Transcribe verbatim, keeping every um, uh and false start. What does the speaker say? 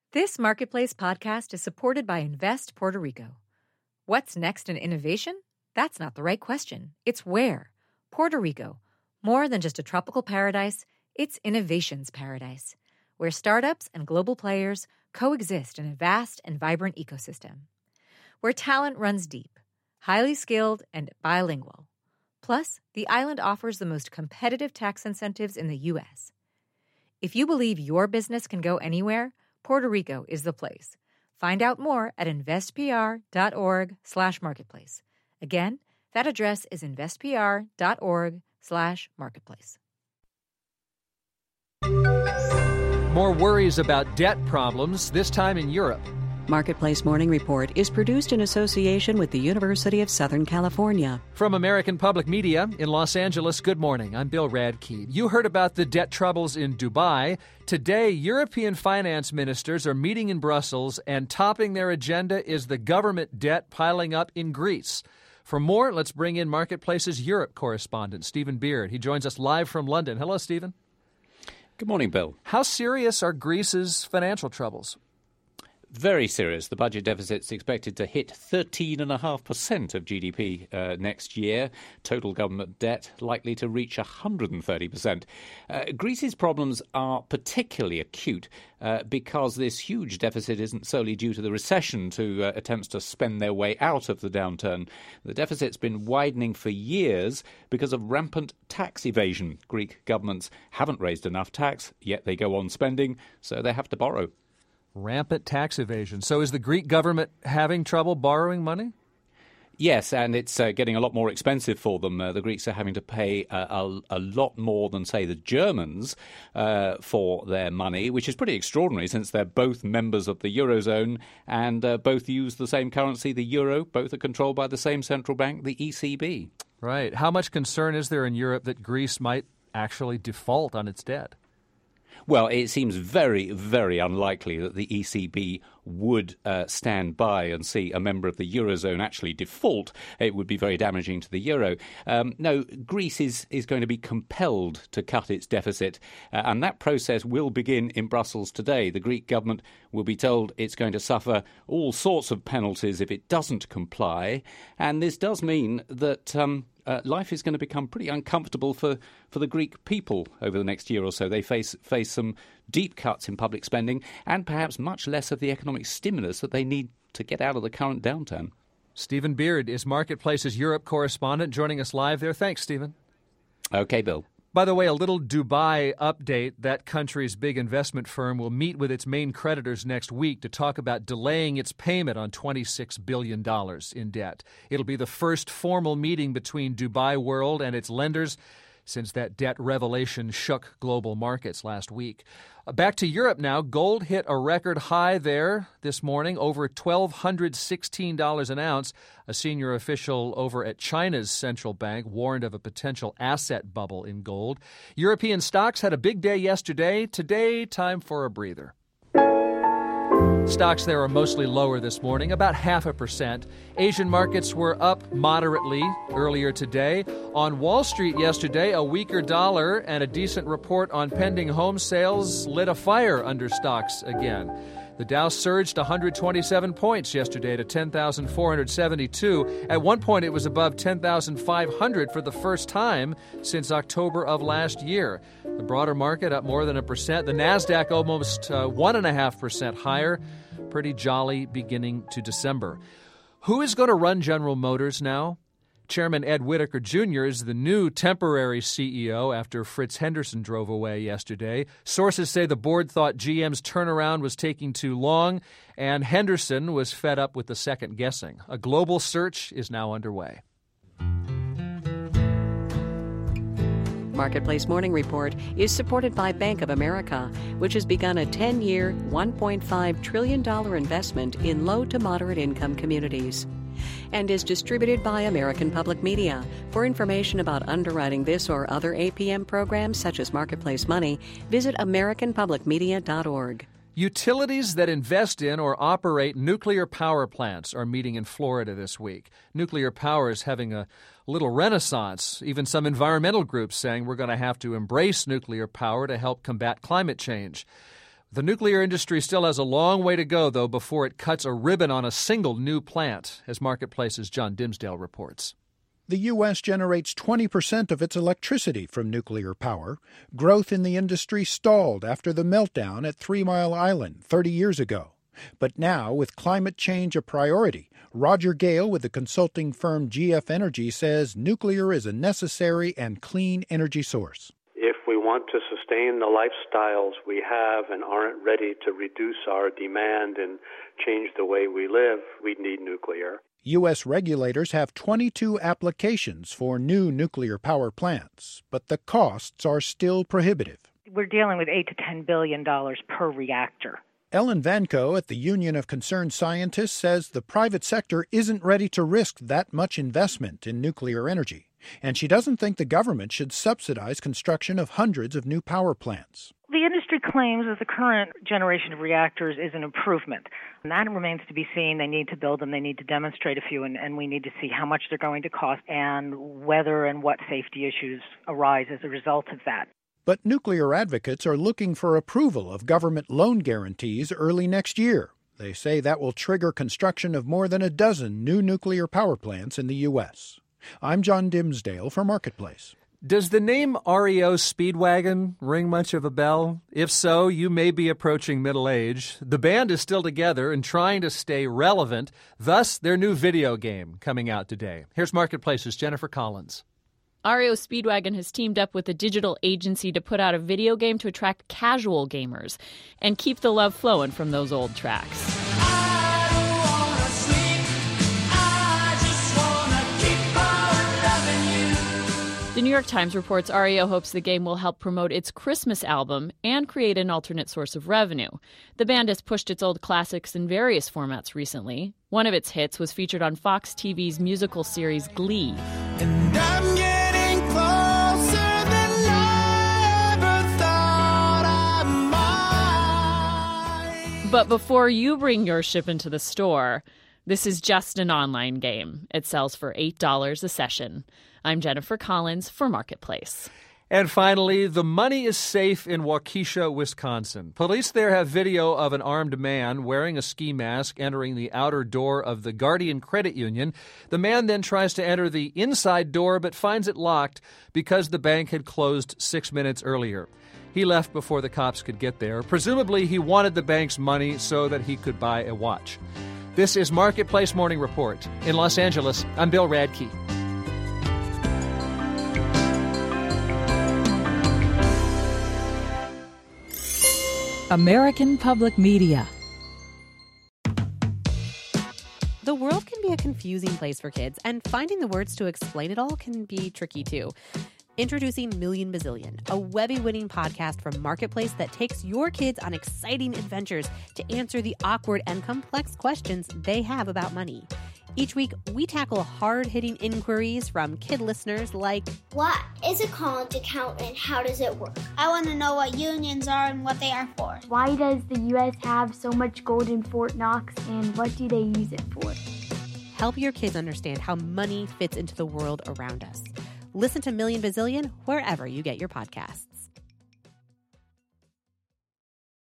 This Marketplace podcast is supported by Invest Puerto Rico. What's next in innovation? That's not the right question. It's where. Puerto Rico. More than just a tropical paradise, it's innovation's paradise, where startups and global players coexist in a vast and vibrant ecosystem. Where talent runs deep, highly skilled, and bilingual. Plus, the island offers the most competitive tax incentives in the U S. If you believe your business can go anywhere, Puerto Rico is the place. Find out more at investpr.org slash marketplace. Again, that address is investpr.org slash marketplace. More worries about debt problems, this time in Europe. Marketplace Morning Report is produced in association with the University of Southern California. From American Public Media in Los Angeles, good morning. I'm Bill Radke. You heard about the debt troubles in Dubai. Today, European finance ministers are meeting in Brussels, and topping their agenda is the government debt piling up in Greece. For more, let's bring in Marketplace's Europe correspondent, Stephen Beard. He joins us live from London. Hello, Stephen. Good morning, Bill. How serious are Greece's financial troubles? Very serious. The budget deficit's expected to hit thirteen point five percent of G D P uh, next year. Total government debt likely to reach one hundred thirty percent. Uh, Greece's problems are particularly acute uh, because this huge deficit isn't solely due to the recession to uh, attempts to spend their way out of the downturn. The deficit's been widening for years because of rampant tax evasion. Greek governments haven't raised enough tax, yet they go on spending, so they have to borrow. Rampant tax evasion. So is the Greek government having trouble borrowing money? Yes, and it's uh, getting a lot more expensive for them. Uh, the Greeks are having to pay uh, a, a lot more than, say, the Germans uh, for their money, which is pretty extraordinary since they're both members of the Eurozone and uh, both use the same currency, the euro. Both are controlled by the same central bank, the E C B. Right. How much concern is there in Europe that Greece might actually default on its debt? Well, it seems very, very unlikely that the E C B would uh, stand by and see a member of the Eurozone actually default. It would be very damaging to the euro. Um, no, Greece is, is going to be compelled to cut its deficit, uh, and that process will begin in Brussels today. The Greek government will be told it's going to suffer all sorts of penalties if it doesn't comply, and this does mean that Um, Uh, life is going to become pretty uncomfortable for, for the Greek people over the next year or so. They face face some deep cuts in public spending and perhaps much less of the economic stimulus that they need to get out of the current downturn. Stephen Beard is Marketplace's Europe correspondent, joining us live there. Thanks, Stephen. Okay, Bill. By the way, a little Dubai update. That country's big investment firm will meet with its main creditors next week to talk about delaying its payment on twenty-six billion dollars in debt. It'll be the first formal meeting between Dubai World and its lenders since that debt revelation shook global markets last week. Back to Europe now. Gold hit a record high there this morning, over one thousand two hundred sixteen dollars an ounce. A senior official over at China's central bank warned of a potential asset bubble in gold. European stocks had a big day yesterday. Today, time for a breather. Stocks there are mostly lower this morning, about half a percent. Asian markets were up moderately earlier today. On Wall Street yesterday, a weaker dollar and a decent report on pending home sales lit a fire under stocks again. The Dow surged one hundred twenty-seven points yesterday to ten thousand four hundred seventy-two. At one point, it was above ten thousand five hundred for the first time since October of last year. The broader market up more than a percent. The NASDAQ almost uh, one point five percent higher. Pretty jolly beginning to December. Who is going to run General Motors now? Chairman Ed Whittaker Junior is the new temporary C E O after Fritz Henderson drove away yesterday. Sources say the board thought G M's turnaround was taking too long, and Henderson was fed up with the second guessing. A global search is now underway. Marketplace Morning Report is supported by Bank of America, which has begun a ten-year, one point five trillion dollars investment in low to moderate income communities, and is distributed by American Public Media. For information about underwriting this or other A P M programs such as Marketplace Money, visit american public media dot org. Utilities that invest in or operate nuclear power plants are meeting in Florida this week. Nuclear power is having a little renaissance. Even some environmental groups saying we're going to have to embrace nuclear power to help combat climate change. The nuclear industry still has a long way to go, though, before it cuts a ribbon on a single new plant, as Marketplace's John Dimsdale reports. The U S generates twenty percent of its electricity from nuclear power. Growth in the industry stalled after the meltdown at Three Mile Island thirty years ago. But now, with climate change a priority, Roger Gale with the consulting firm G F Energy says nuclear is a necessary and clean energy source. If we want to sustain the lifestyles we have and aren't ready to reduce our demand and change the way we live, we need nuclear. U S regulators have twenty-two applications for new nuclear power plants, but the costs are still prohibitive. We're dealing with eight to ten billion dollars per reactor. Ellen Vanko at the Union of Concerned Scientists says the private sector isn't ready to risk that much investment in nuclear energy, and she doesn't think the government should subsidize construction of hundreds of new power plants. The industry claims that the current generation of reactors is an improvement. And that remains to be seen. They need to build them. They need to demonstrate a few, and, and we need to see how much they're going to cost and whether and what safety issues arise as a result of that. But nuclear advocates are looking for approval of government loan guarantees early next year. They say that will trigger construction of more than a dozen new nuclear power plants in the U S. I'm John Dimsdale for Marketplace. Does the name R E O Speedwagon ring much of a bell? If so, you may be approaching middle age. The band is still together and trying to stay relevant, thus their new video game coming out today. Here's Marketplace's Jennifer Collins. R E O Speedwagon has teamed up with a digital agency to put out a video game to attract casual gamers and keep the love flowing from those old tracks. The New York Times reports R E O hopes the game will help promote its Christmas album and create an alternate source of revenue. The band has pushed its old classics in various formats recently. One of its hits was featured on Fox T V's musical series Glee. And I'm getting closer than I ever thought I might. But before you bring your ship into the store, this is just an online game. It sells for eight dollars a session. I'm Jennifer Collins for Marketplace. And finally, the money is safe in Waukesha, Wisconsin. Police there have video of an armed man wearing a ski mask entering the outer door of the Guardian Credit Union. The man then tries to enter the inside door but finds it locked because the bank had closed six minutes earlier. He left before the cops could get there. Presumably, he wanted the bank's money so that he could buy a watch. This is Marketplace Morning Report. In Los Angeles, I'm Bill Radke. American Public Media. The world can be a confusing place for kids, and finding the words to explain it all can be tricky too. Introducing Million Bazillion, a Webby-winning podcast from Marketplace that takes your kids on exciting adventures to answer the awkward and complex questions they have about money. Each week, we tackle hard-hitting inquiries from kid listeners like, what is a college account and how does it work? I want to know what unions are and what they are for. Why does the U S have so much gold in Fort Knox and what do they use it for? Help your kids understand how money fits into the world around us. Listen to Million Bazillion wherever you get your podcasts.